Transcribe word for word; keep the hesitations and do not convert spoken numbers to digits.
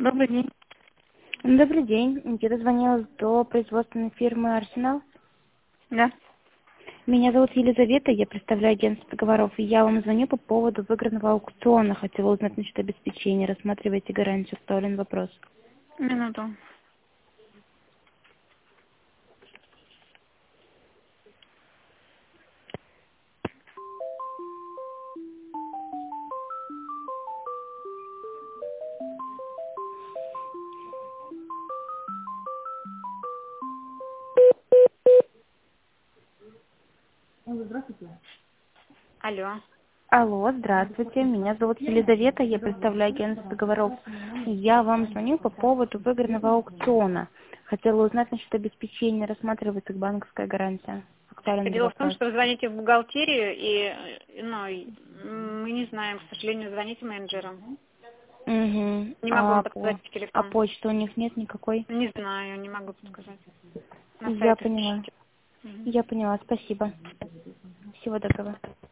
Добрый день. Добрый день. Я дозвонилась до производственной фирмы «Арсенал». Да. Меня зовут Елизавета, я представляю агентство договоров. И я вам звоню по поводу выигранного аукциона. Хотела узнать насчет обеспечения. Рассматриваете гарантию? Вставлен вопрос. Минуту. Алло. Алло, здравствуйте. Меня зовут Елизавета, я представляю агентство договоров. Я вам звоню по поводу выигранного аукциона. Хотела узнать насчет обеспечения. Рассматривается банковская гарантия. Вставлен Дело в том, вопрос. что вы звоните в бухгалтерию, и ну, и мы не знаем, к сожалению, звоните менеджерам. Угу. Не могу А, вам по... подсказать по а телефону. почты у них нет никакой? Не знаю, не могу подсказать. На Я сайте поняла. пишите. Мгм. Я поняла. Спасибо. Всего доброго.